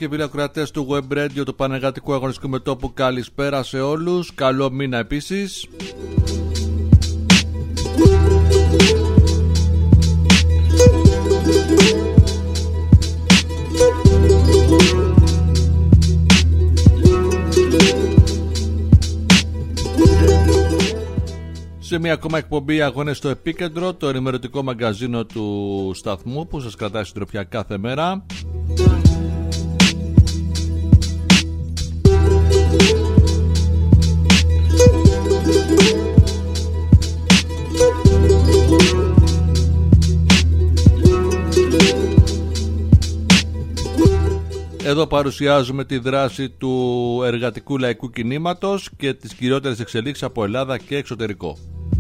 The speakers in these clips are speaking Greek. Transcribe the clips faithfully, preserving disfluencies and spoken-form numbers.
και φίλοι ακροατές του Web Radio, του Πανεργατικού Αγωνιστικού Μετώπου, καλησπέρα σε όλους. Καλό μήνα επίσης. Σε μια ακόμα εκπομπή Αγώνες στο Επίκεντρο, το ενημερωτικό μαγκαζίνο του σταθμού που σας κρατάει συντροφιά κάθε μέρα. Εδώ παρουσιάζουμε τη δράση του εργατικού λαϊκού κινήματος και τις κυριότερες εξελίξεις από Ελλάδα και εξωτερικό.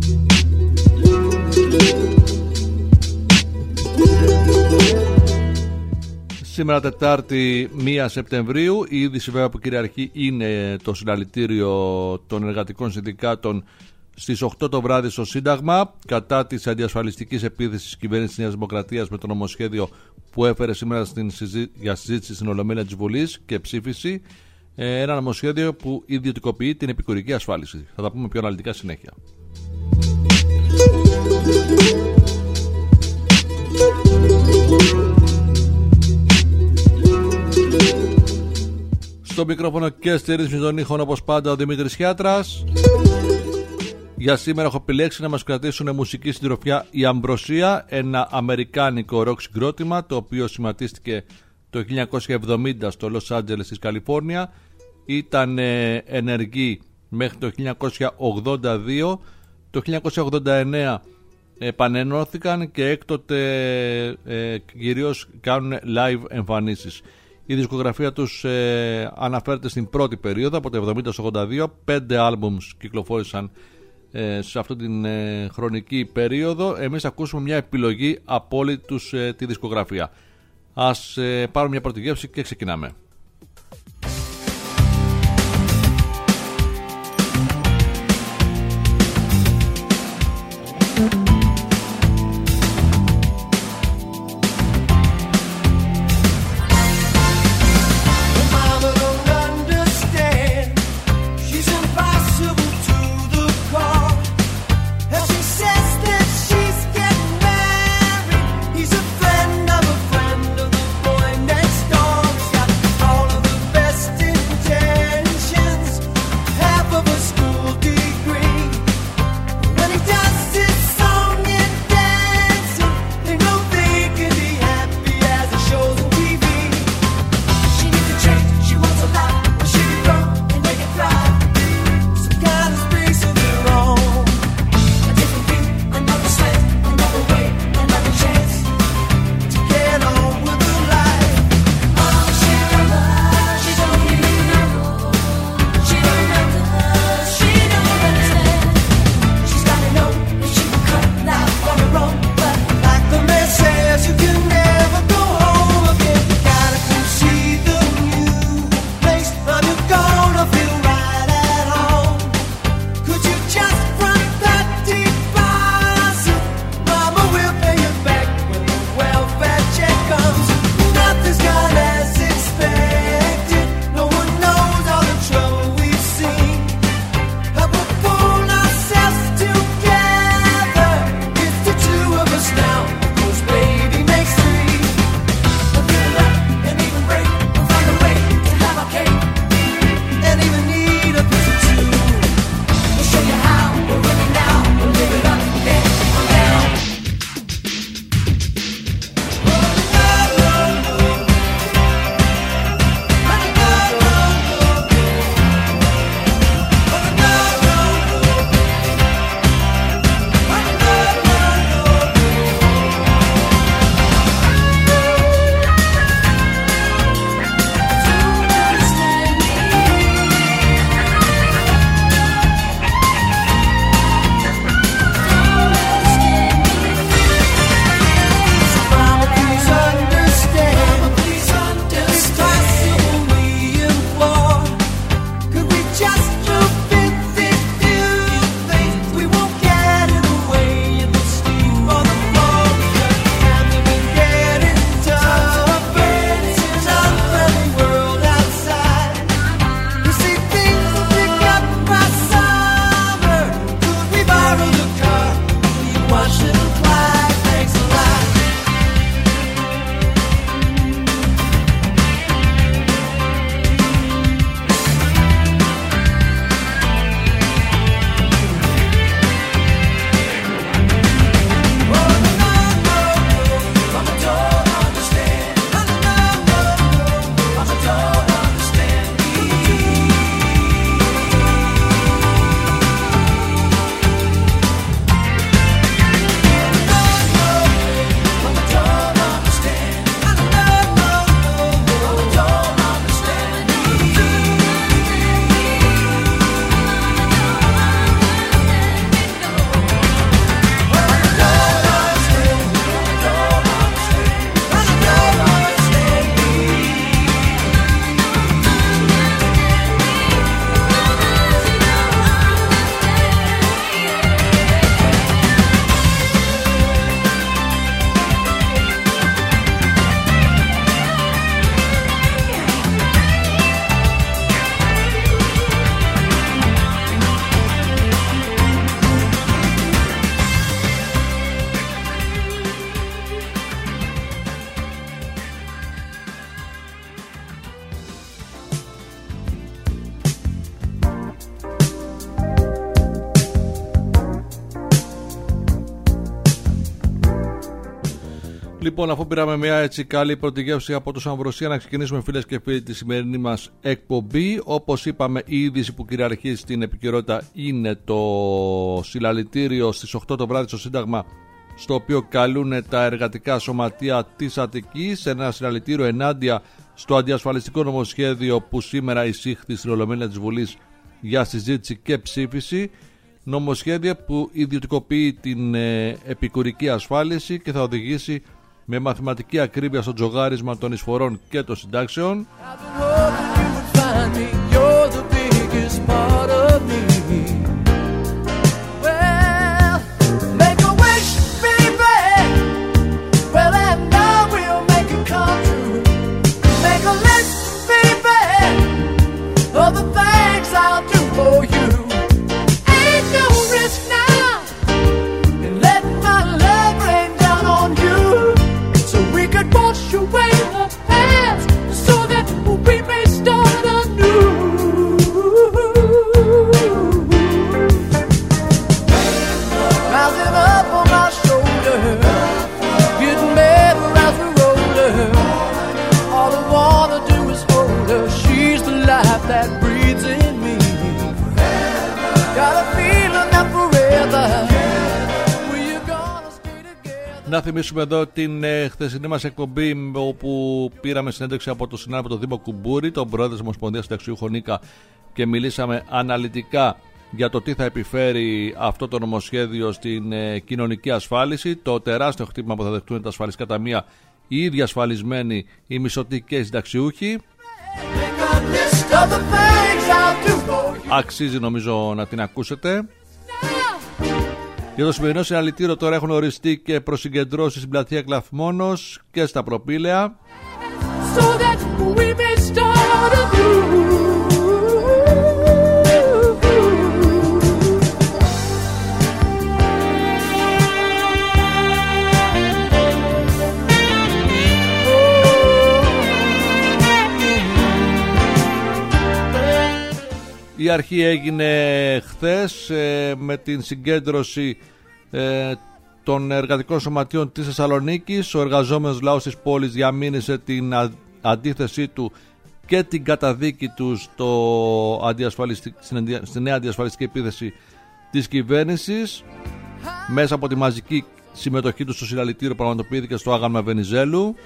Σήμερα Τετάρτη πρώτη Σεπτεμβρίου, η είδηση βέβαια που κυριαρχεί είναι το συλλαλητήριο των εργατικών συνδικάτων στις οκτώ το βράδυ στο Σύνταγμα κατά της αντιασφαλιστικής επίθεσης της κυβέρνησης της Νέας Δημοκρατίας με το νομοσχέδιο που έφερε σήμερα στην συζή... για συζήτηση στην Ολομέλεια της Βουλής και ψήφιση, ένα νομοσχέδιο που ιδιωτικοποιεί την επικουρική ασφάλιση. Θα τα πούμε πιο αναλυτικά συνέχεια. Στο μικρόφωνο και στη ρύθμιση των ήχων όπως πάντα ο Δημήτρης Χιάτρας. Για σήμερα έχω επιλέξει να μας κρατήσουν μουσική συντροφιά η Αμπροσία, ένα αμερικάνικο ροκ συγκρότημα το οποίο σχηματίστηκε το χίλια εννιακόσια εβδομήντα στο Λος Άντζελες της Καλιφόρνια. Ήταν ε, ενεργή μέχρι το χίλια εννιακόσια ογδόντα δύο. Το χίλια εννιακόσια ογδόντα εννέα επανενώθηκαν και έκτοτε ε, κυρίως κάνουν live εμφανίσεις. Η δισκογραφία τους ε, αναφέρεται στην πρώτη περίοδο από το εβδομήντα στο ογδόντα δύο. Πέντε άλμπουμς κυκλοφόρησαν ε, σε αυτή την ε, χρονική περίοδο. Εμείς ακούσουμε μια επιλογή από όλη τους ε, τη δισκογραφία. Ας ε, πάρουμε μια πρώτη γεύση και ξεκινάμε. He's a friend of a friend of the boy next door. He's got Λοιπόν, αφού πήραμε μια έτσι καλή πρωτογεύση από το Αμβροσία, να ξεκινήσουμε, φίλες και φίλοι, τη σημερινή μας εκπομπή. Όπως είπαμε, η είδηση που κυριαρχεί στην επικαιρότητα είναι το συλλαλητήριο στις οκτώ το βράδυ στο Σύνταγμα, στο οποίο καλούν τα εργατικά σωματεία της Αττικής, ένα συλλαλητήριο ενάντια στο αντιασφαλιστικό νομοσχέδιο που σήμερα εισήχθη στην Ολομέλεια της Βουλής για συζήτηση και ψήφιση. Νομοσχέδια που ιδιωτικοποιεί την ε, επικουρική ασφάλιση και θα οδηγήσει με μαθηματική ακρίβεια στο τζογάρισμα των εισφορών και των συντάξεων. Να θυμίσουμε εδώ την ε, χθεσινή μας εκπομπή, όπου πήραμε συνέντευξη από τον συνάδελφο τον Δήμο Κουμπούρη, τον πρόεδρο της Ομοσπονδίας Συνταξιούχων Νίκα, και μιλήσαμε αναλυτικά για το τι θα επιφέρει αυτό το νομοσχέδιο στην ε, κοινωνική ασφάλιση, το τεράστιο χτύπημα που θα δεχτούν τα ασφαλιστικά ταμεία, οι ίδιοι ασφαλισμένοι, οι μισθωτοί και οι συνταξιούχοι. Αξίζει νομίζω να την ακούσετε. Για το σημερινό συλλαλητήριο τώρα έχουν οριστεί και προσυγκεντρώσεις στην πλατεία Κλαθμόνος και στα Προπήλαια. Η αρχή έγινε χθες ε, με την συγκέντρωση ε, των εργατικών σωματείων της Θεσσαλονίκης. Ο εργαζόμενος λαός της πόλης διαμήνυσε την α, αντίθεσή του και την καταδίκη του στο στην, στη νέα αντιασφαλιστική επίθεση της κυβέρνησης. Μέσα από τη μαζική συμμετοχή του στο συλλαλητήριο πραγματοποιήθηκε στο άγαλμα Βενιζέλου.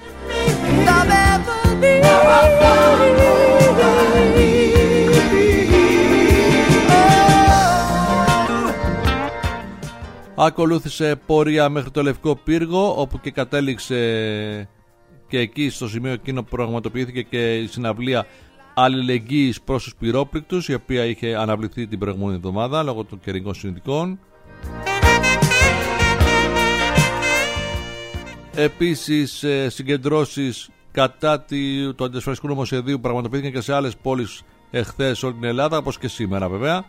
Ακολούθησε πορεία μέχρι το Λευκό Πύργο, όπου και κατέληξε και εκεί στο σημείο εκείνο που πραγματοποιήθηκε και η συναυλία αλληλεγγύης προς τους πυρόπληκτους, η οποία είχε αναβληθεί την προηγούμενη εβδομάδα λόγω των καιρικών συνθηκών. Επίσης συγκεντρώσεις κατά του αντιασφαλιστικού νομοσχεδίου πραγματοποιήθηκαν και σε άλλες πόλεις εχθές όλη την Ελλάδα, όπως και σήμερα βέβαια.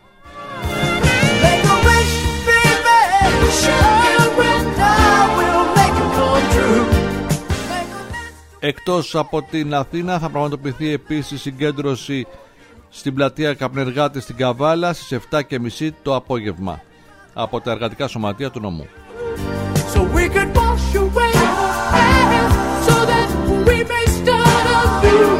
Εκτός από την Αθήνα θα πραγματοποιηθεί επίσης συγκέντρωση στην πλατεία Καπνεργάτη στην Καβάλα στις επτά και μισή το απόγευμα από τα εργατικά σωματεία του νομού. So we could wash away so that we may start anew.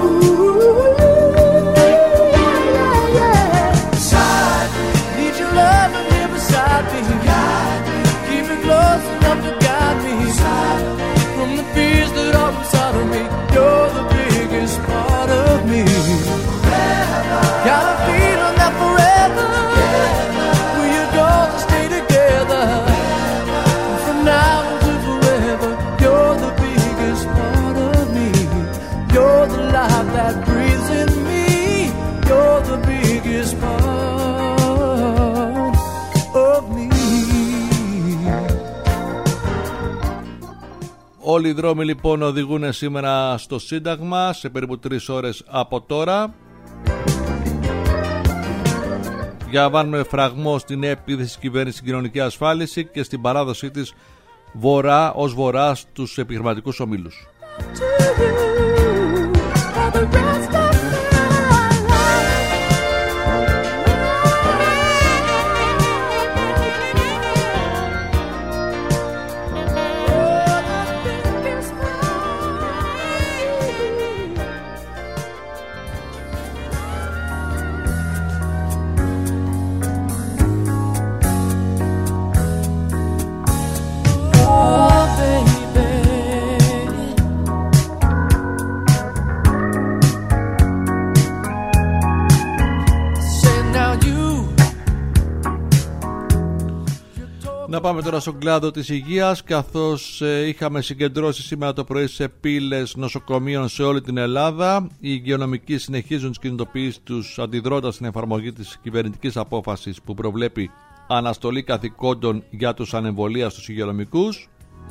Side, need your love and here beside me. Guide me, keep it close enough to guide me. Side, from the fears that are inside of me, you're the biggest part of me. Forever, got a feeling that forever, together, we're gonna stay together. From now to forever, you're the biggest part of me. You're the life that breathes in me. You're the biggest part of me. Όλοι οι δρόμοι λοιπόν οδηγούν σήμερα στο Σύνταγμα σε περίπου τρεις ώρες από τώρα. Για να βάλουμε φραγμό στην επίθεση της κυβέρνησης στην κοινωνική ασφάλιση και στην παράδοσή της βορρά ως βορρά στους επιχειρηματικούς ομίλους. Να πάμε τώρα στον κλάδο της υγείας, καθώς ε, είχαμε συγκεντρώσει σήμερα το πρωί σε πύλες νοσοκομείων σε όλη την Ελλάδα. Οι υγειονομικοί συνεχίζουν τις κινητοποιήσεις τους αντιδρώντας στην εφαρμογή της κυβερνητικής απόφασης που προβλέπει αναστολή καθηκόντων για τους ανεμβολίαστους υγειονομικούς.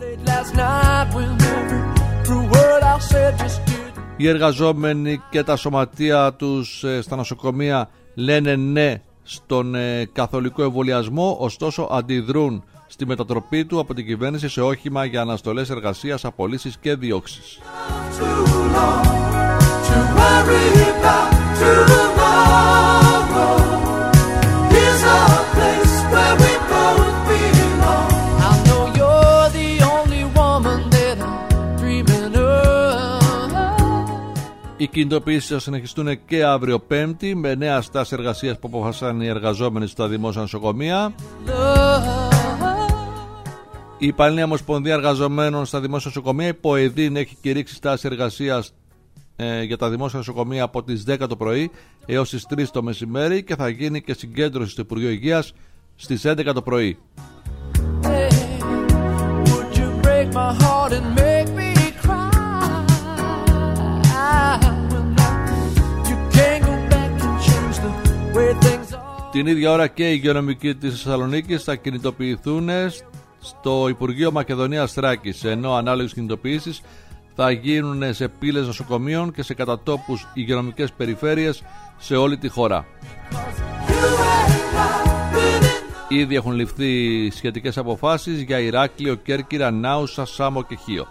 Οι εργαζόμενοι και τα σωματεία τους ε, στα νοσοκομεία λένε ναι στον ε, καθολικό εμβολιασμό, ωστόσο αντιδρούν στη μετατροπή του από την κυβέρνηση σε όχημα για αναστολές εργασίας, απολύσεις και διώξεις. Οι κινητοποιήσεις θα συνεχιστούν και αύριο Πέμπτη με νέα στάση εργασίας που αποφάσισαν οι εργαζόμενοι στα δημόσια νοσοκομεία. Η Πανελλήνια Ομοσπονδία Εργαζομένων στα Δημόσια Νοσοκομεία, η ΠΟΕΔΗΝ, έχει κηρύξει στάση εργασίας ε, για τα δημόσια νοσοκομεία από τις δέκα το πρωί έως τις τρεις το μεσημέρι και θα γίνει και συγκέντρωση στο Υπουργείο Υγείας στις έντεκα το πρωί. Την ίδια ώρα και οι υγειονομικοί της Θεσσαλονίκης θα κινητοποιηθούν στο Υπουργείο Μακεδονίας Θράκης, ενώ ανάλογες κινητοποιήσεις θα γίνουν σε πύλες νοσοκομείων και σε κατατόπους υγειονομικές περιφέρειες σε όλη τη χώρα. Ήδη έχουν ληφθεί σχετικές αποφάσεις για Ηράκλειο, Κέρκυρα, Νάουσα, Σάμο και Χίο.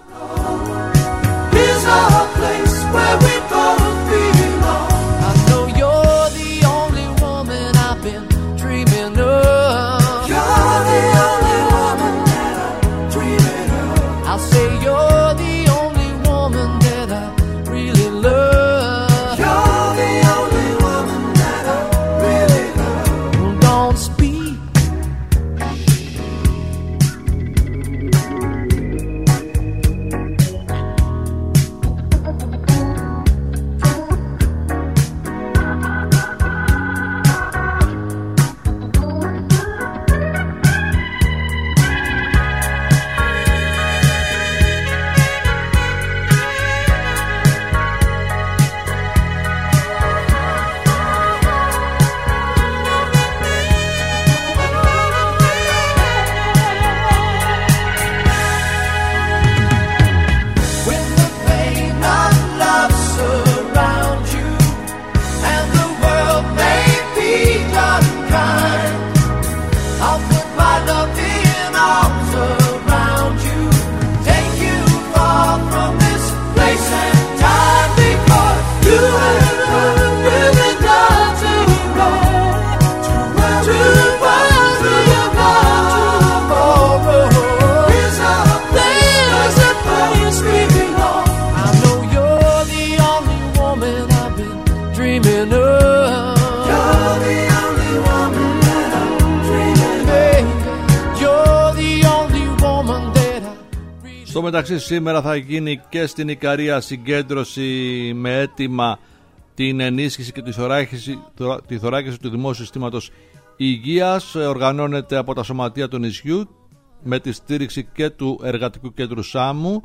Στο μεταξύ σήμερα θα γίνει και στην Ικαρία συγκέντρωση με αίτημα την ενίσχυση και τη θωράκιση, τη θωράκιση του δημόσιου συστήματος υγείας. Οργανώνεται από τα σωματεία του νησιού με τη στήριξη και του Εργατικού Κέντρου Σάμου,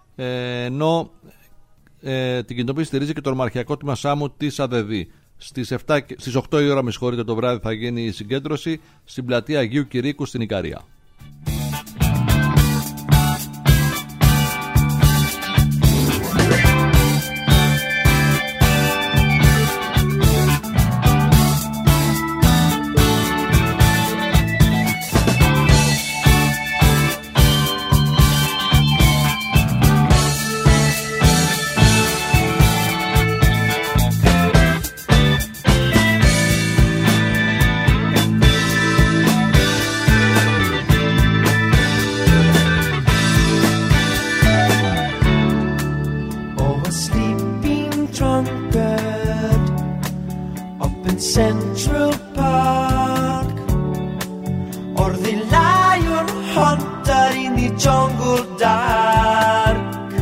ενώ ε, την κινητοποίηση στηρίζει και το Ορμαρχιακό Τμήμα Σάμου της ΑΔΔ. Στις, επτά, στις οκτώ η ώρα με συγχωρείτε το βράδυ θα γίνει η συγκέντρωση στην πλατεία Αγίου Κηρύκου στην Ικαρία. Central Park, or the lion hunter in the jungle dark,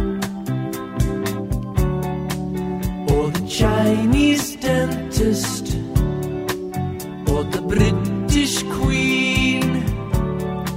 or the Chinese dentist, or the British Queen,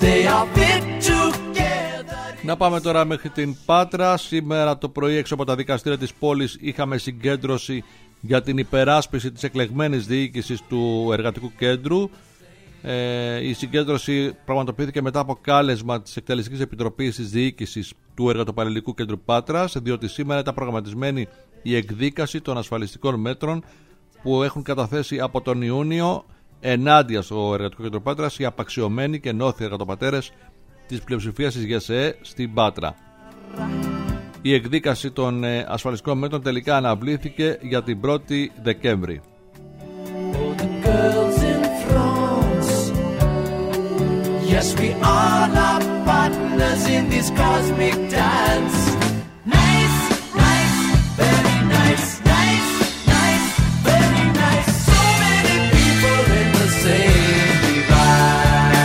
they are fit together. Να πάμε τώρα μέχρι την Πάτρα. Σήμερα το πρωί έξω από τα δικαστήρια της πόλης είχαμε συγκέντρωση για την υπεράσπιση της εκλεγμένης διοίκησης του εργατικού κέντρου. Ε, η συγκέντρωση πραγματοποιήθηκε μετά από κάλεσμα της Εκτελεστικής Επιτροπής της Διοίκησης του Εργατοπαλληλικού Κέντρου Πάτρας, διότι σήμερα ήταν προγραμματισμένη η εκδίκαση των ασφαλιστικών μέτρων που έχουν καταθέσει από τον Ιούνιο ενάντια στο Εργατικό Κέντρο Πάτρας οι απαξιωμένοι και νόθοι εργατοπατέρες της πλειοψηφίας της ΓΕΣΕΕ στην Πάτρα. Η εκδίκαση των ασφαλιστικών μέτρων τελικά αναβλήθηκε για την πρώτη Δεκέμβρη. Yes, we all are partners in this cosmic dance. Nice, nice, very nice, nice, nice, very nice. So many people in the same device.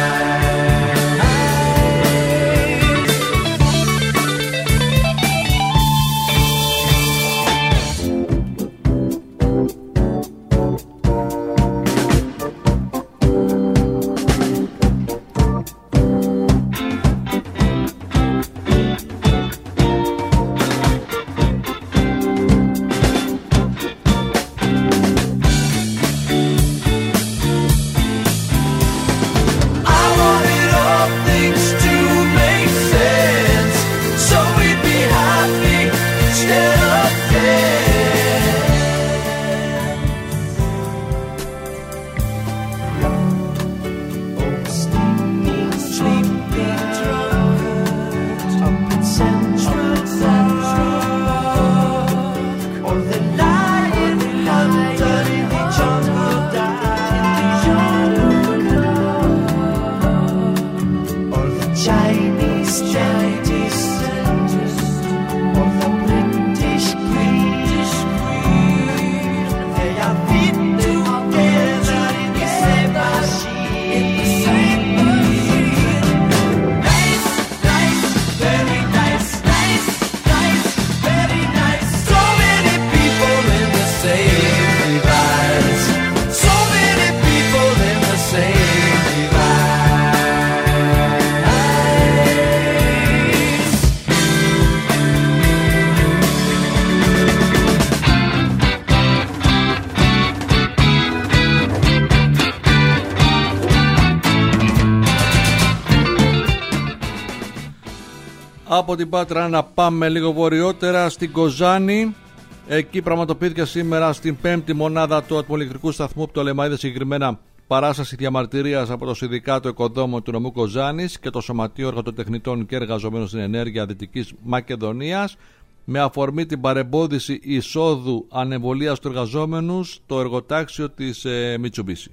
Από την Πάτρα να πάμε λίγο βορειότερα στην Κοζάνη. Εκεί πραγματοποιήθηκε σήμερα στην πέμπτη μονάδα του ατμοελεκτρικού σταθμού Πτολεμαΐδα, συγκεκριμένα παράσταση διαμαρτυρίας από το Συνδικάτο Οικοδόμων του νομού Κοζάνης και το Σωματείο Εργατοτεχνητών και Εργαζομένων στην Ενέργεια Δυτικής Μακεδονίας, με αφορμή την παρεμπόδιση εισόδου ανεμβολίας του εργαζόμενου στο εργοτάξιο της ε, Mitsubishi.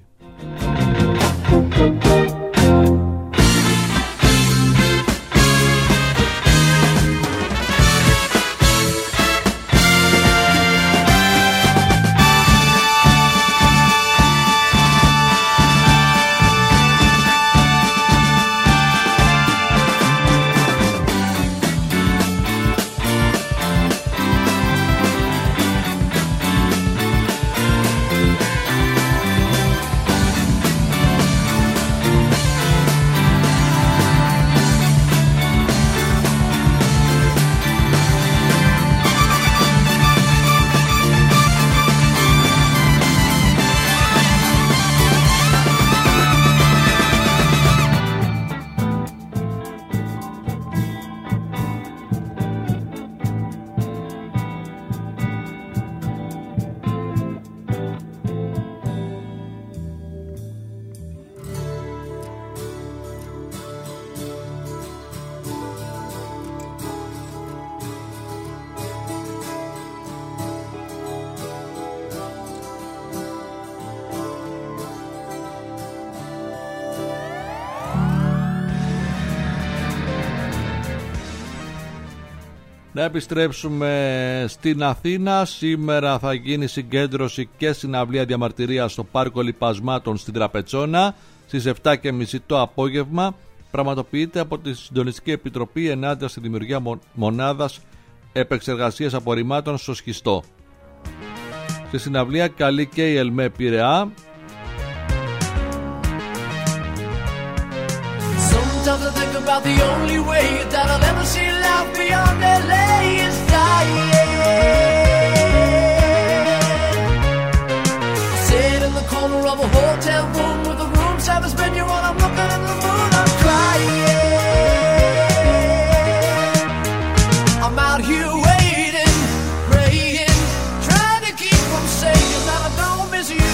Να επιστρέψουμε στην Αθήνα. Σήμερα θα γίνει συγκέντρωση και συναυλία διαμαρτυρία στο Πάρκο Λιπασμάτων στην Τραπετσόνα στις επτά και μισή το απόγευμα. Πραγματοποιείται από τη Συντονιστική Επιτροπή ενάντια στη δημιουργία μονάδας επεξεργασίας απορριμμάτων στο σχιστό. Στη συναυλία καλεί και η ΕΛΜΕ Πειραιά. about the only way that I'll ever see life beyond L A is dying. I sit in the corner of a hotel room with the room service menu on. I'm looking at the moon, I'm crying. I'm out here waiting, praying, trying to keep from saying that I don't miss you.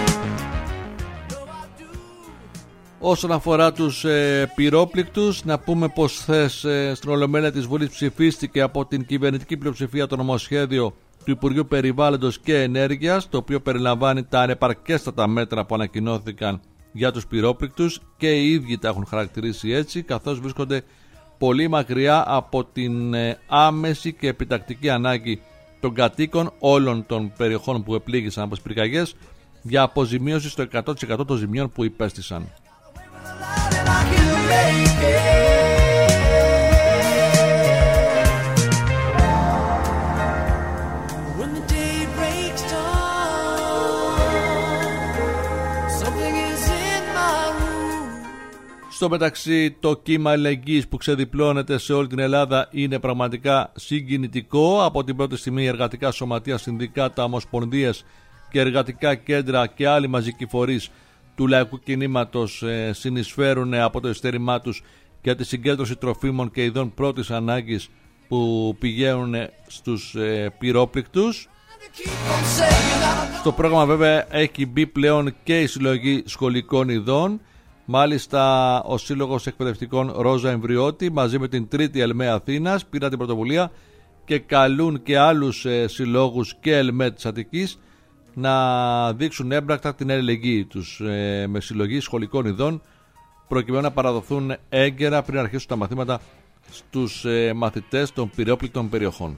Όσον αφορά τους ε, πυρόπληκτους, να πούμε πως χθες ε, στην Ολομέλεια της Βουλής ψηφίστηκε από την κυβερνητική πλειοψηφία το νομοσχέδιο του Υπουργείου Περιβάλλοντος και Ενέργειας, το οποίο περιλαμβάνει τα ανεπαρκέστατα μέτρα που ανακοινώθηκαν για τους πυρόπληκτους και οι ίδιοι τα έχουν χαρακτηρίσει έτσι, καθώς βρίσκονται πολύ μακριά από την ε, άμεση και επιτακτική ανάγκη των κατοίκων όλων των περιοχών που επλήγησαν από τις πυρκαγιές για αποζημίωση στο εκατό τοις εκατό των ζημιών που υπέστησαν. Στο μεταξύ, το κύμα αλληλεγγύης που ξεδιπλώνεται σε όλη την Ελλάδα είναι πραγματικά συγκινητικό. Από την πρώτη στιγμή, εργατικά σωματεία, συνδικάτα, ομοσπονδίες και εργατικά κέντρα και άλλοι μαζικοί φορείς του λαϊκού κινήματος ε, συνεισφέρουν από το ειστέρημά τους για τη συγκέντρωση τροφίμων και ειδών πρώτης ανάγκης που πηγαίνουν στους ε, πυρόπληκτους. Στο πρόγραμμα βέβαια έχει μπει πλέον και η συλλογή σχολικών ειδών. Μάλιστα ο Σύλλογος Εκπαιδευτικών Ρόζα Εμβριώτη μαζί με την Τρίτη ΕΛΜΕ Αθήνας πήραν την πρωτοβουλία και καλούν και άλλους ε, συλλόγους και ΕΛΜΕ της Αττικής να δείξουν έμπρακτα την αλληλεγγύη τους ε, με συλλογή σχολικών ειδών προκειμένου να παραδοθούν έγκαιρα πριν αρχίσουν τα μαθήματα στους ε, μαθητές των πυρόπληκτων περιοχών.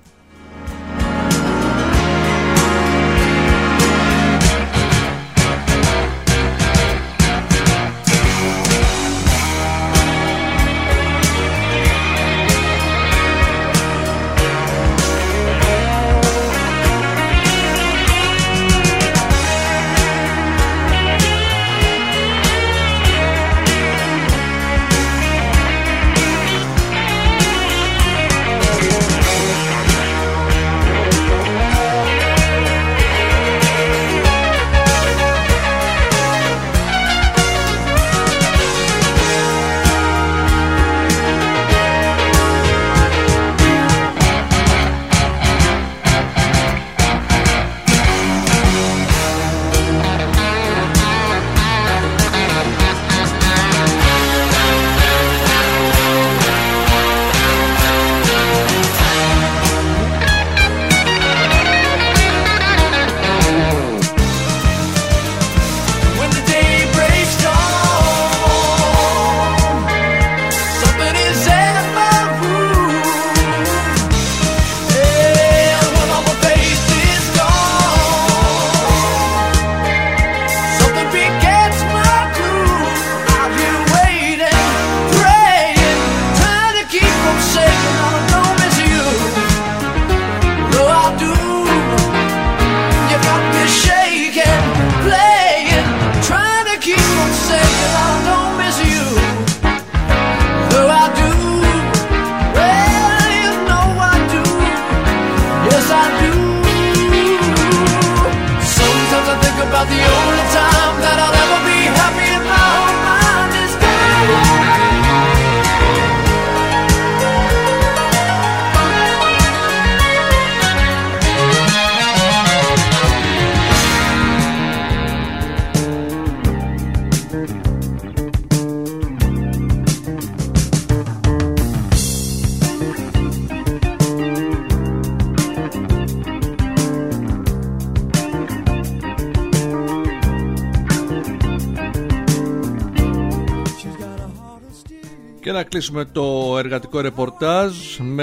Και να κλείσουμε το εργατικό ρεπορτάζ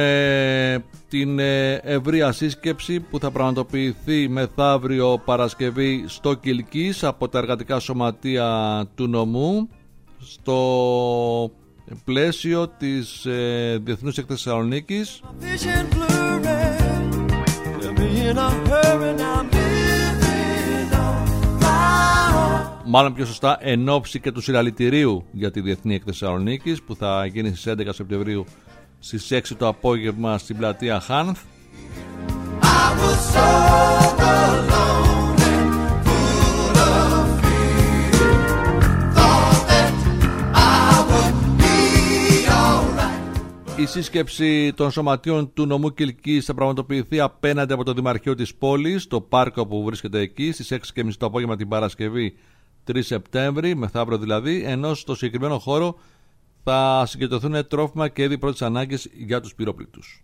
με την ευρεία σύσκεψη που θα πραγματοποιηθεί μεθαύριο Παρασκευή στο Κιλκής από τα εργατικά σωματεία του νομού στο πλαίσιο της ε, Διεθνούς Έκθεσης Θεσσαλονίκης. μάλλον πιο σωστά εν ώψη και του συλλαλητηρίου για τη Διεθνή Έκθεση Θεσσαλονίκης, που θα γίνει στις έντεκα Σεπτεμβρίου στις έξι το απόγευμα στην πλατεία Χάνθ. Η σύσκεψη των σωματείων του νομού Κιλκής θα πραγματοποιηθεί απέναντι από το Δημαρχείο της πόλης, το πάρκο που βρίσκεται εκεί, στις έξι και μισή το απόγευμα την Παρασκευή τρεις Σεπτέμβρη, μεθαύριο δηλαδή, ενώ στο συγκεκριμένο χώρο θα συγκεντρωθούν τρόφιμα και είδη πρώτης ανάγκης για τους πυρόπληκτους.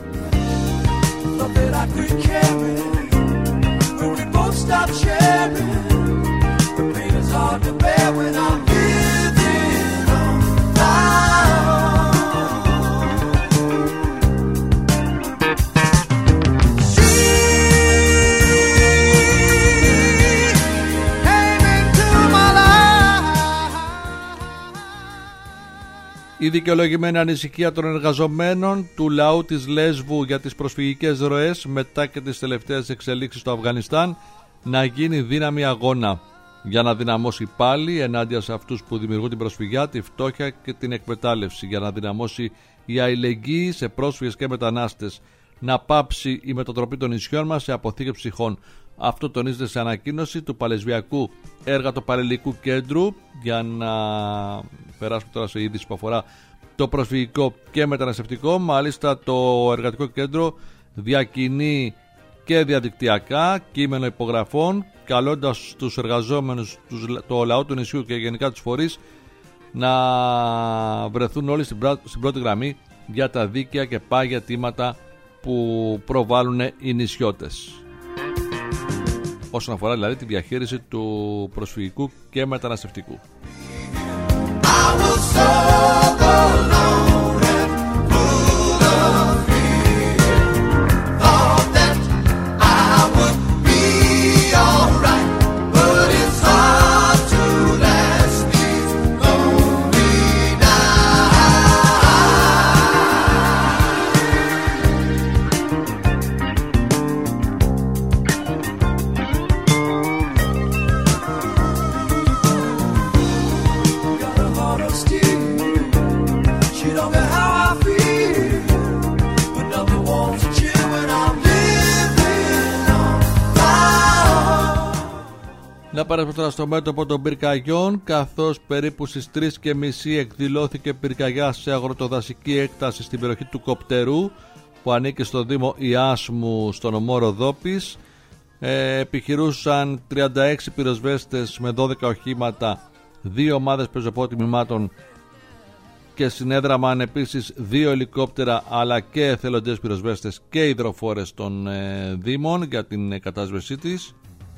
Η δικαιολογημένη ανησυχία των εργαζομένων του λαού της Λέσβου για τις προσφυγικές ροές μετά και τις τελευταίες εξελίξεις στο Αφγανιστάν να γίνει δύναμη αγώνα για να δυναμώσει πάλι ενάντια σε αυτούς που δημιουργούν την προσφυγιά, τη φτώχεια και την εκμετάλλευση, για να δυναμώσει η αλληλεγγύη σε πρόσφυγες και μετανάστες, να πάψει η μετατροπή των νησιών μας σε αποθήκευση ψυχών. Αυτό τονίζεται σε ανακοίνωση του Παλαισβιακού Έργατο-Παρελικού Κέντρου, για να περάσουμε τώρα σε είδηση που αφορά το προσφυγικό και μεταναστευτικό. Μάλιστα το Εργατικό Κέντρο διακινεί και διαδικτυακά κείμενο υπογραφών, καλώντας τους εργαζόμενους, το λαό του νησιού και γενικά τους φορείς να βρεθούν όλοι στην πρώτη γραμμή για τα δίκαια και πάγια αιτήματα που προβάλλουν οι νησιώτες, όσον αφορά δηλαδή τη διαχείριση του προσφυγικού και μεταναστευτικού. Να περάσουμε τώρα στο μέτωπο των πυρκαγιών, καθώς περίπου στις τρεις και μισή εκδηλώθηκε πυρκαγιά σε αγροτοδασική έκταση στην περιοχή του Κοπτερού, που ανήκει στο Δήμο Ιάσμου στον νομό Ροδόπης. Ε, επιχειρούσαν τριάντα έξι πυροσβέστες με δώδεκα οχήματα, δύο ομάδες πεζοπόρτιμημάτων και συνέδραμαν επίσης δύο ελικόπτερα, αλλά και εθελοντές πυροσβέστες και υδροφόρες των ε, Δήμων για την κατάσβεσή της.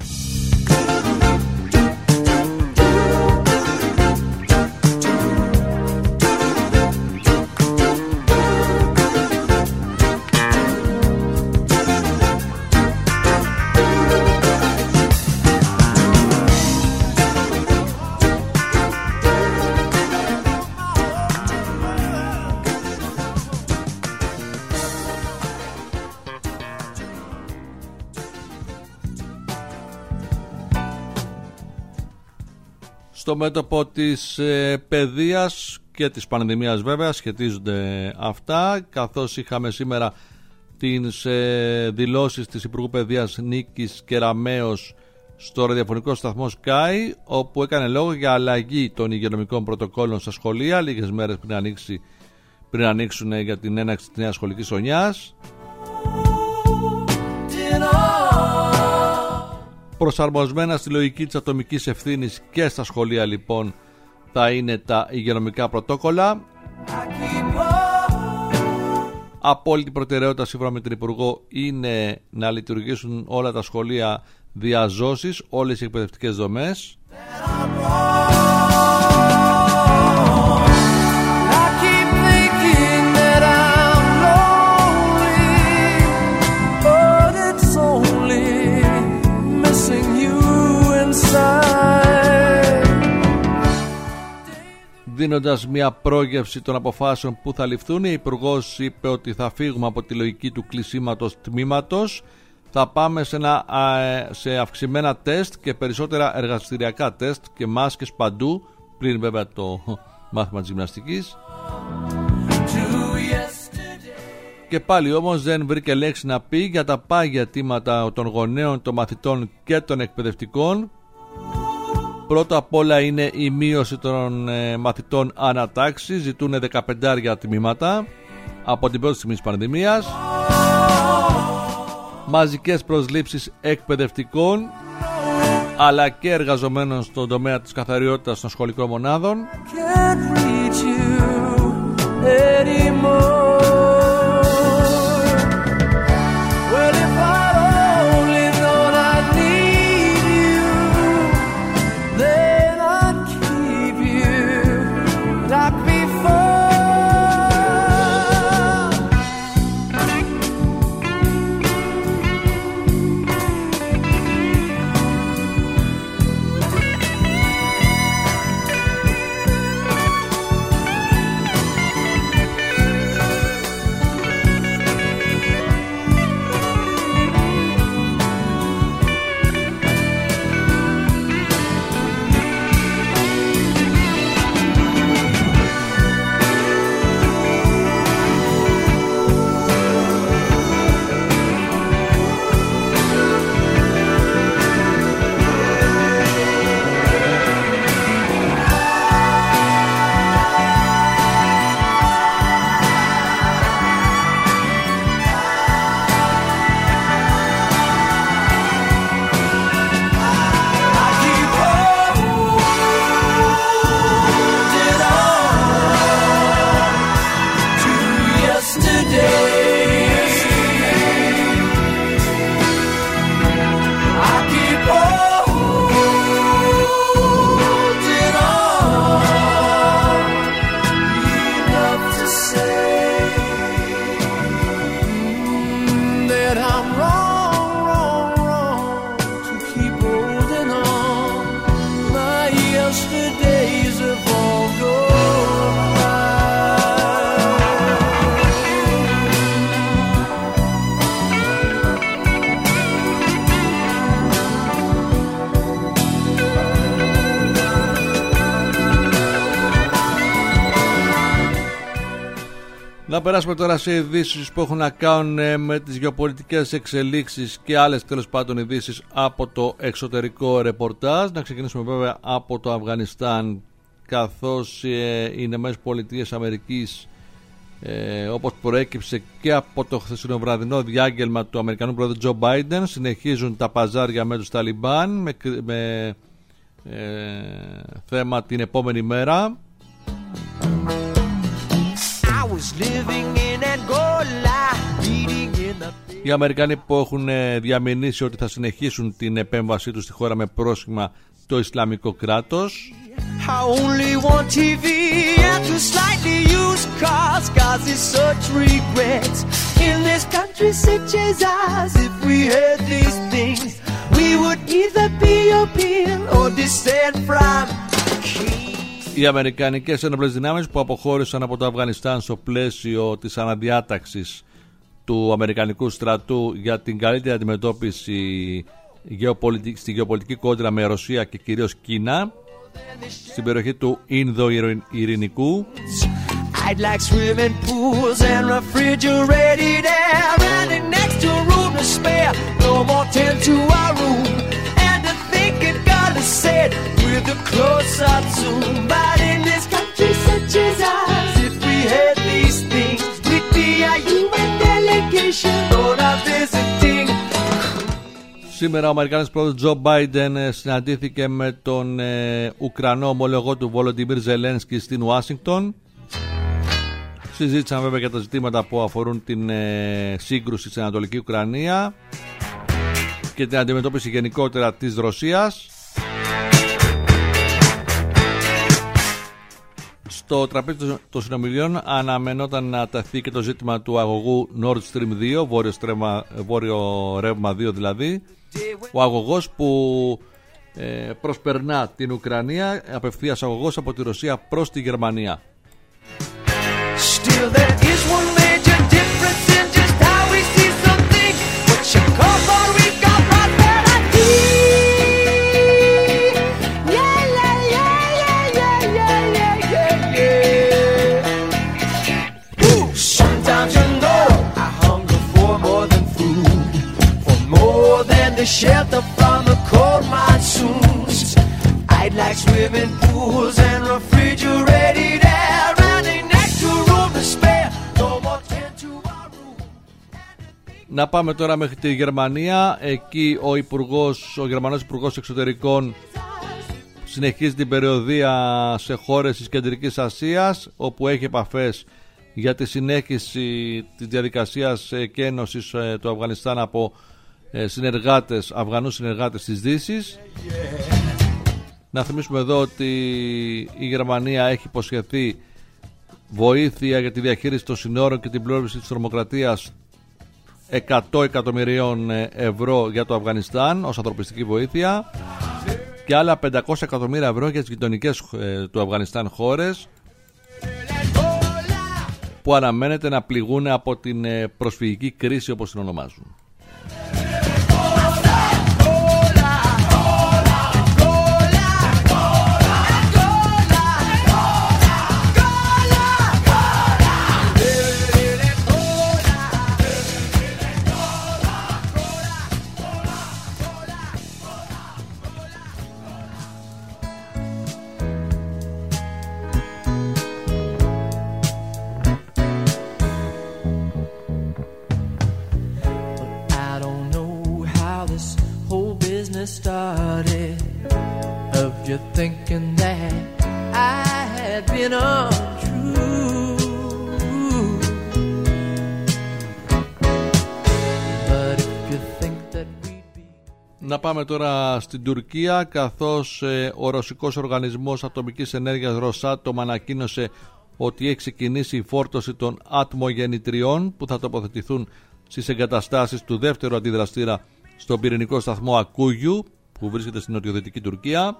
Στο μέτωπο της ε, παιδείας και της πανδημίας βέβαια σχετίζονται αυτά, καθώς είχαμε σήμερα τις ε, δηλώσεις της Υπουργού Παιδείας Νίκης Κεραμέως στο ραδιοφωνικό σταθμό Sky, όπου έκανε λόγο για αλλαγή των υγειονομικών πρωτοκόλων στα σχολεία λίγες μέρες πριν, ανοίξει, πριν ανοίξουν για την έναρξη της νέας σχολικής χρονιάς. Προσαρμοσμένα στη λογική της ατομικής ευθύνης και στα σχολεία λοιπόν θα είναι τα υγειονομικά πρωτόκολλα. Απόλυτη προτεραιότητα σύμφωνα με την Υπουργό είναι να λειτουργήσουν όλα τα σχολεία διαζώσεις, όλες οι εκπαιδευτικές δομές. Δίνοντας μια πρόγευση των αποφάσεων που θα ληφθούν, η Υπουργός είπε ότι θα φύγουμε από τη λογική του κλεισίματος τμήματος, θα πάμε σε, ένα, σε αυξημένα τεστ και περισσότερα εργαστηριακά τεστ και μάσκες παντού, πριν βέβαια το μάθημα της γυμναστικής. Και πάλι όμως δεν βρήκε λέξη να πει για τα πάγια αιτήματα των γονέων, των μαθητών και των εκπαιδευτικών. Πρώτα απ' όλα είναι η μείωση των ε, μαθητών ανατάξη. Ζητούν δεκαπεντάρια τμήματα από την πρώτη στιγμή της πανδημίας. Μαζικές προσλήψεις εκπαιδευτικών αλλά και εργαζομένων στον τομέα της καθαριότητας των σχολικών μονάδων. Να περάσουμε τώρα σε ειδήσεις που έχουν να κάνουν με τις γεωπολιτικές εξελίξεις και άλλες τέλος πάντων ειδήσεις από το εξωτερικό ρεπορτάζ. Να ξεκινήσουμε βέβαια από το Αφγανιστάν, καθώς ε, οι Ηνωμένες Πολιτείες Αμερικής, ε, όπως προέκυψε και από το χθεσινοβραδινό διάγγελμα του Αμερικανού πρόεδρου Τζο Μπάιντεν, συνεχίζουν τα παζάρια με τους Ταλιμπάν με, με ε, θέμα την επόμενη μέρα. Οι Αμερικανοί που έχουν διαμηνήσει ότι θα συνεχίσουν την επέμβασή τους στη χώρα με πρόσχημα το Ισλαμικό κράτος. Οι αμερικανικές ένοπλες δυνάμεις που αποχώρησαν από το Αφγανιστάν στο πλαίσιο της αναδιάταξης του αμερικανικού στρατού για την καλύτερη αντιμετώπιση στη γεωπολιτική κόντρα με Ρωσία και κυρίως Κίνα στην περιοχή του Ινδο-Ειρηνικού. With a close-up zoom, but in this country such as ours, if we had these things, we'd be a U N delegation on our visiting. Σήμερα ο Αμερικανός πρόεδρος Τζο Μπάιντεν συναντήθηκε με τον ε, Ουκρανό ομολογό του Βολοντιμίρ Ζελένσκι στην Ουάσιγκτον. Συζήτησαν βέβαια για τα ζητήματα που αφορούν την ε, σύγκρουση στην Ανατολική Ουκρανία και την αντιμετώπιση γενικότερα της Ρωσίας. Στο τραπέζι των συνομιλιών αναμενόταν να ταθεί και το ζήτημα του αγωγού Nord Stream δύο, βόρειο, στρέμα, βόρειο ρεύμα δύο δηλαδή. Ο αγωγός που ε, προσπερνά την Ουκρανία, απευθείας αγωγός από τη Ρωσία προς τη Γερμανία. Still there is one major difference in just how we see something. What you call for I'd like swimming pools and refrigerated air, and an extra room to spare. No more tent to our room. Να πάμε τώρα μέχρι τη Γερμανία. Εκεί ο υπουργός, ο Γερμανός Υπουργός Εξωτερικών συνεχίζει την περιοδεία σε χώρες της Κεντρικής Ασίας, όπου έχει επαφές για τη συνέχιση της διαδικασίας εκένωσης του Αφγανιστάν από συνεργάτες, Αφγανούς συνεργάτες της Δύσης. Να θυμίσουμε εδώ ότι η Γερμανία έχει υποσχεθεί βοήθεια για τη διαχείριση των συνόρων και την πρόληψη της τρομοκρατίας εκατό εκατομμυρίων ευρώ για το Αφγανιστάν ως ανθρωπιστική βοήθεια και άλλα πεντακόσια εκατομμύρια ευρώ για τις γειτονικές του Αφγανιστάν χώρες που αναμένεται να πληγούν από την προσφυγική κρίση, όπως την ονομάζουν. Started of you thinking that I had been untrue, but if you think that we'd be... Να πάμε τώρα στην Τουρκία, καθώς ε, ο ρωσικός οργανισμός ατομικής ενέργειας Ρωσάτομ ανακοίνωσε ότι έχει ξεκινήσει η φόρτωση των ατμογεννητριών που θα τοποθετηθούν στις εγκαταστάσεις του δεύτερου αντιδραστήρα στον πυρηνικό σταθμό Ακούγιου που βρίσκεται στην νοτιοδυτική Τουρκία.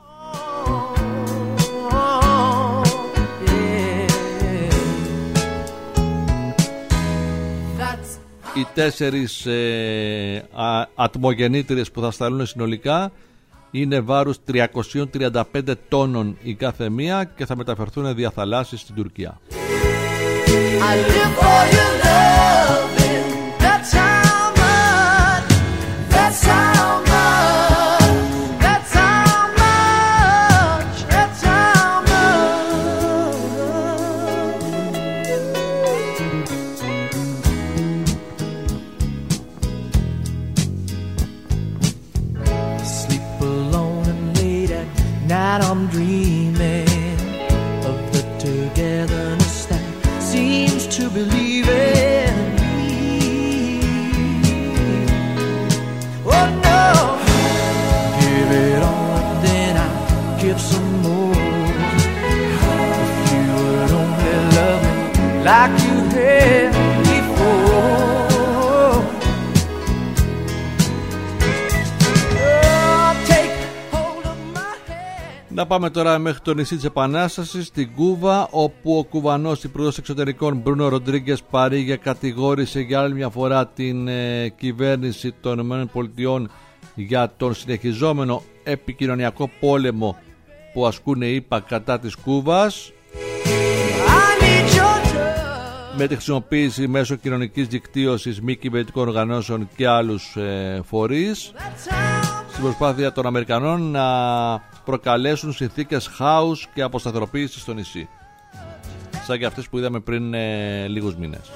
Οι τέσσερις ε, α, ατμογεννήτριες που θα σταλούν συνολικά είναι βάρους τριακόσια τριάντα πέντε τόνων η κάθε μία και θα μεταφερθούν δια θαλάσσης στην Τουρκία. I'm dreaming of the togetherness that seems to believe in me. Oh no, give it all and then I'll give some more. If you would only love me like you had before. Να πάμε τώρα μέχρι το νησί της Επανάστασης, στην Κούβα, όπου ο Κουβανός Υπουργός Εξωτερικών Μπρούνο Ροντρίγκες Παρίγια κατηγόρησε για άλλη μια φορά την ε, κυβέρνηση των ΗΠΑ για τον συνεχιζόμενο επικοινωνιακό πόλεμο που ασκούν οι ΗΠΑ κατά της Κούβας με τη χρησιμοποίηση μέσω κοινωνικής δικτύωσης, μη κυβερνητικών οργανώσεων και άλλους ε, φορείς στην προσπάθεια των Αμερικανών να προκαλέσουν συνθήκες χάους και αποσταθεροποίηση στο νησί, σαν και αυτές που είδαμε πριν ε, λίγους μήνες.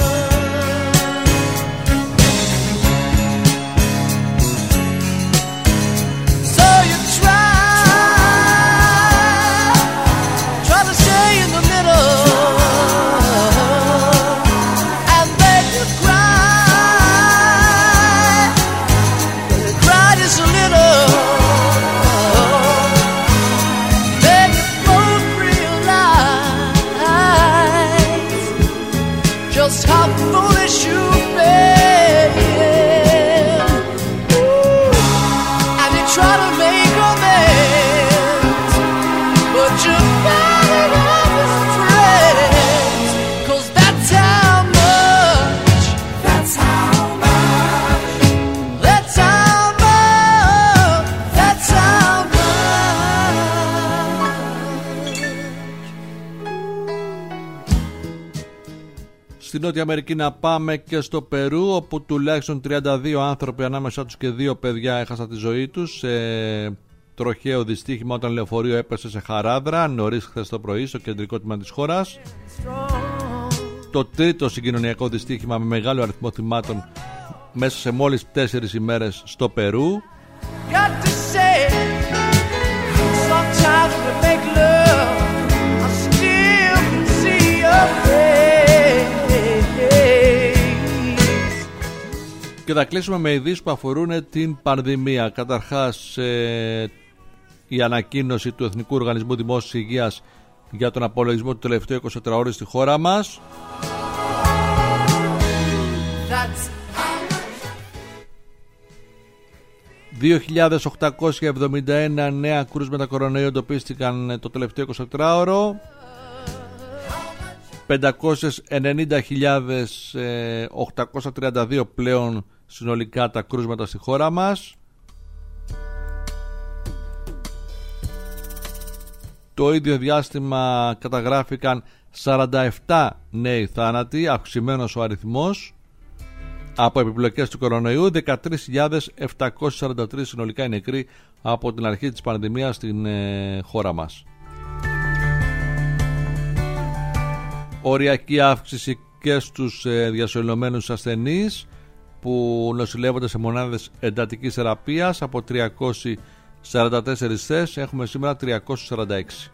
Στην Νότια Αμερική να πάμε και στο Περού, όπου τουλάχιστον τριάντα δύο άνθρωποι, ανάμεσά τους και δύο παιδιά, έχασαν τη ζωή τους σε τροχαίο δυστύχημα όταν λεωφορείο έπεσε σε Χαράδρα νωρίς χθες το πρωί στο κεντρικό τμήμα της χώρας. Το τρίτο συγκοινωνιακό δυστύχημα με μεγάλο αριθμό θυμάτων μέσα σε μόλις τέσσερις ημέρες στο Περού. Και θα κλείσουμε με ειδήσεις που αφορούν την πανδημία. Καταρχάς, ε, η ανακοίνωση του Εθνικού Οργανισμού Δημόσιας Υγείας για τον απολογισμό του τελευταίου εικοσιτετράωρου στη χώρα μας. δύο χιλιάδες οκτακόσια εβδομήντα ένα νέα κρούσματα κορονοϊού εντοπίστηκαν το τελευταίο εικοσιτετράωρο. πεντακόσιες ενενήντα χιλιάδες οκτακόσια τριάντα δύο πλέον συνολικά τα κρούσματα στη χώρα μας. Το ίδιο διάστημα καταγράφηκαν σαράντα επτά νέοι θάνατοι, αυξημένος ο αριθμός από επιπλοκές του κορονοϊού. Δεκατρείς χιλιάδες επτακόσιοι σαράντα τρεις συνολικά οι νεκροί από την αρχή της πανδημίας στην ε, χώρα μας. Οριακή αύξηση και στους ε, διασωληνωμένους ασθενείς που νοσηλεύονται σε μονάδες εντατικής θεραπείας. Από τριακόσιες σαράντα τέσσερις θέσεις έχουμε σήμερα τριακόσιες σαράντα έξι.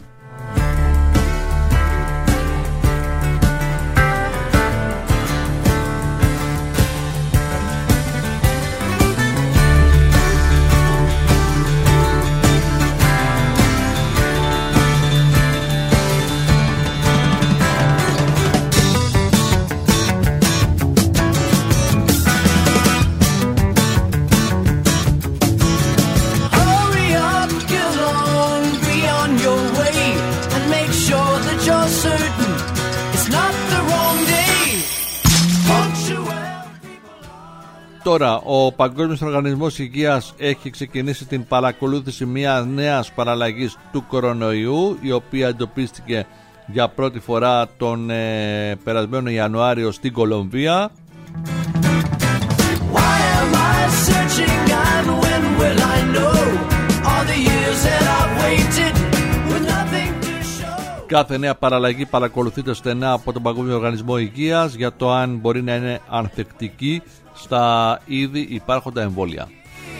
Τώρα, ο Παγκόσμιος Οργανισμός Υγείας έχει ξεκινήσει την παρακολούθηση μιας νέας παραλλαγής του κορονοϊού, η οποία εντοπίστηκε για πρώτη φορά τον ε, περασμένο Ιανουάριο στην Κολομβία. Κάθε νέα παραλλαγή παρακολουθείται στενά από τον Παγκόσμιο Οργανισμό Υγείας για το αν μπορεί να είναι ανθεκτική στα ήδη υπάρχοντα εμβόλια.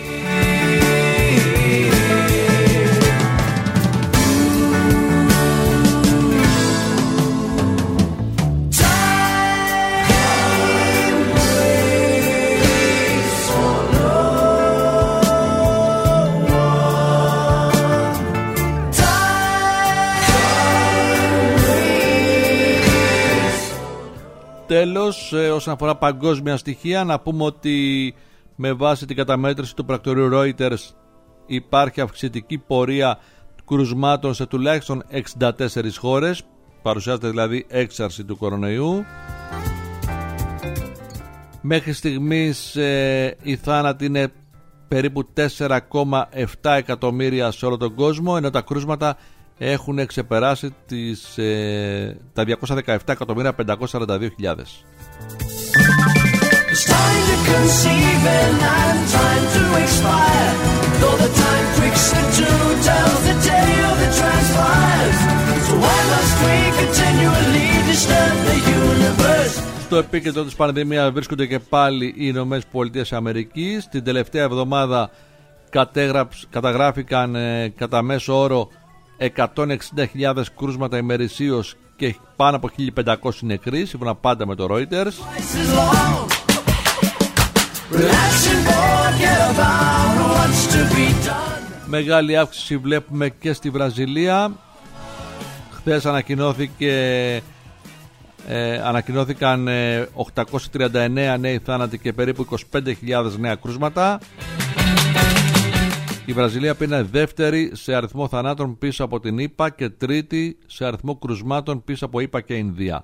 Τέλος, όσον αφορά παγκόσμια στοιχεία, να πούμε ότι με βάση την καταμέτρηση του πρακτορείου Reuters υπάρχει αυξητική πορεία κρουσμάτων σε τουλάχιστον εξήντα τέσσερις χώρες. Παρουσιάζεται δηλαδή έξαρση του κορονοϊού. Μέχρι στιγμής ε, οι θάνατοι είναι περίπου τέσσερα κόμμα επτά εκατομμύρια σε όλο τον κόσμο, ενώ τα κρούσματα έχουν ξεπεράσει τις, ε, τα διακόσια δεκαεπτά εκατομμύρια πεντακόσιες σαράντα δύο χιλιάδες. Στο επίκεντρο της πανδημίας βρίσκονται και πάλι οι Ηνωμένες Πολιτείες Αμερικής. Την τελευταία εβδομάδα καταγράφηκαν ε, κατά μέσο όρο εκατόν εξήντα χιλιάδες κρούσματα ημερησίως και πάνω από χίλια πεντακόσιοι νεκροί, σύμφωνα πάντα με το Reuters. Μεγάλη αύξηση βλέπουμε και στη Βραζιλία. Χθες ανακοινώθηκε, ε, ανακοινώθηκαν ε, οκτακόσιοι τριάντα εννέα νέοι θάνατοι και περίπου είκοσι πέντε χιλιάδες νέα κρούσματα. Η Βραζιλία πήρε δεύτερη σε αριθμό θανάτων πίσω από την ΗΠΑ και τρίτη σε αριθμό κρουσμάτων πίσω από ΗΠΑ και Ινδία.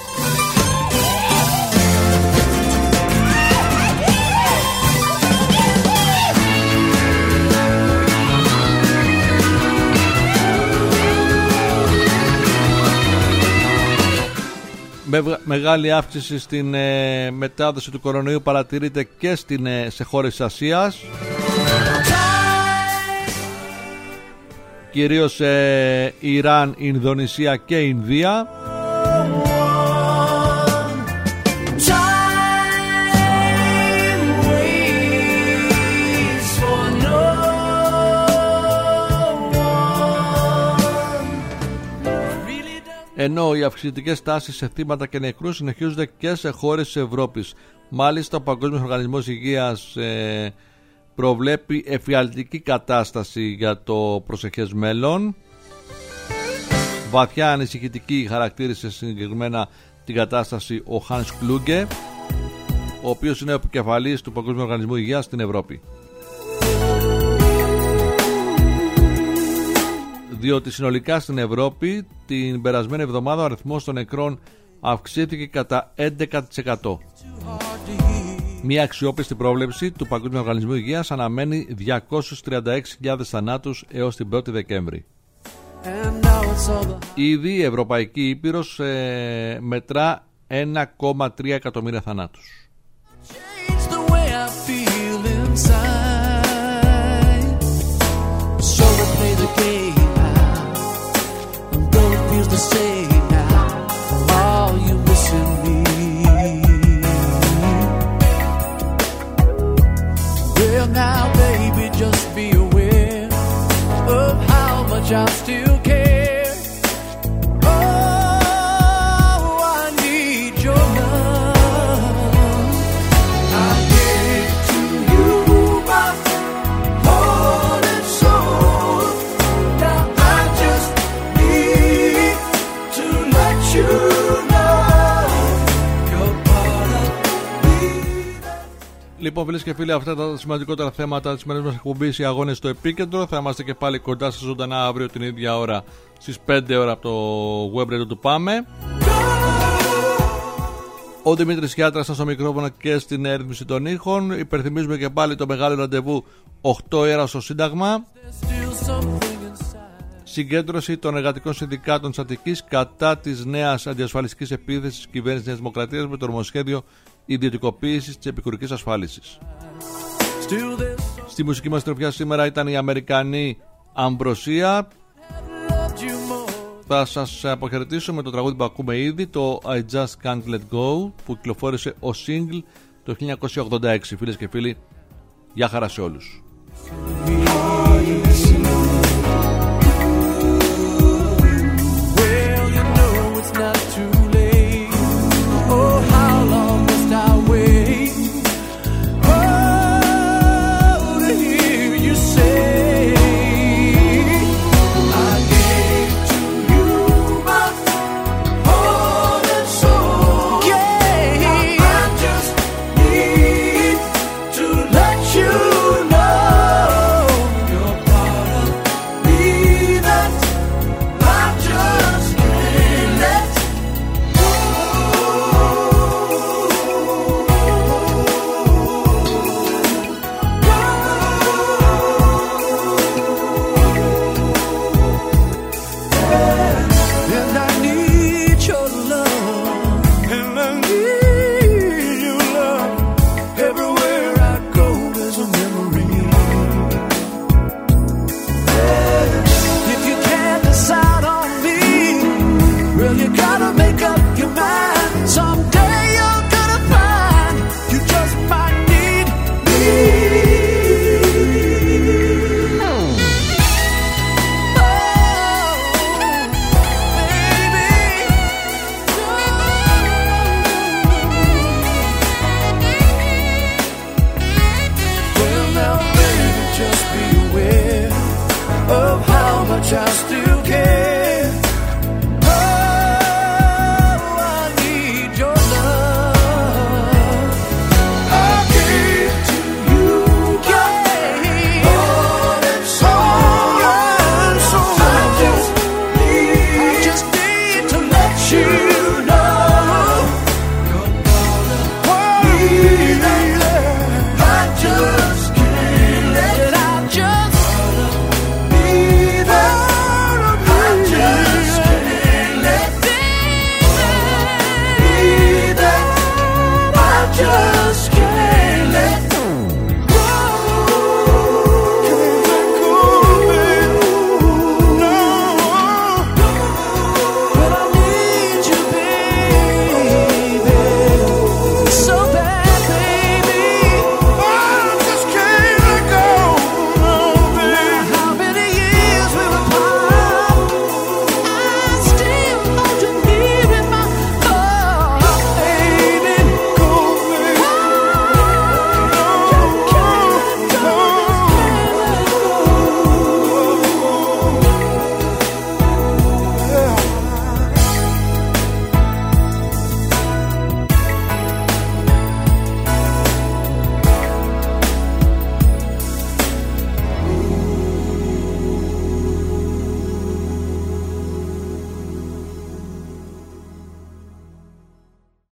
Με μεγάλη αύξηση στην ε, μετάδοση του κορονοϊού παρατηρείται και στην, ε, σε χώρες της Ασίας. κυρίως ε, Ιράν, Ινδονησία και Ινδία. Ενώ οι αυξητικές τάσεις σε θύματα και νεκρούς συνεχίζονται και σε χώρες της Ευρώπης. Μάλιστα, ο Παγκόσμιος Οργανισμός Υγείας ε, προβλέπει εφιαλτική κατάσταση για το προσεχές μέλλον. Βαθιά ανησυχητική χαρακτήρισε συγκεκριμένα την κατάσταση ο Hans Kluge, ο οποίος είναι ο επικεφαλής του Παγκόσμιου Οργανισμού Υγείας στην Ευρώπη. Διότι συνολικά στην Ευρώπη την περασμένη εβδομάδα ο αριθμός των νεκρών αυξήθηκε κατά έντεκα τοις εκατό. Μια αξιόπιστη πρόβλεψη του Παγκόσμιου Οργανισμού Υγείας αναμένει διακόσιες τριάντα έξι χιλιάδες θανάτους έως την πρώτη Δεκέμβρη. Ήδη η Ευρωπαϊκή Ήπειρος ε, μετρά ένα κόμμα τρία εκατομμύρια θανάτους. Now, baby, just be aware of how much I still care. Oh, I need your love. I give to you my heart and soul. Now I just need to let you know you're part of me. Λοιπόν, φίλες και φίλοι, αυτά τα σημαντικότερα θέματα της σημερινής μας εκπομπής, οι αγώνες στο επίκεντρο. Θα είμαστε και πάλι κοντά σας ζωντανά αύριο την ίδια ώρα στις πέντε ώρα από το web radio του Πάμε. Ο Δημήτρης Χιάτρας στο μικρόφωνο και στην έρυθμιση των ήχων. Υπενθυμίζουμε και πάλι το μεγάλο ραντεβού οκτώ ώρα στο Σύνταγμα. Συγκέντρωση των εργατικών συνδικάτων της Αττικής κατά της νέας αντιασφαλιστικής επίθεσης της κυβέρνησης της Δημοκρατίας με το νομοσχέδιο ιδιωτικοποίησης της επικουρικής ασφάλισης. Στη μουσική μας τροφιά σήμερα ήταν η Αμερικανή Αμπροσία. Θα σας αποχαιρετήσω με το τραγούδι που ακούμε ήδη, το I Just Can't Let Go, που κυκλοφόρησε ως single το χίλια εννιακόσια ογδόντα έξι. Φίλες και φίλοι, γεια χαρά σε όλους.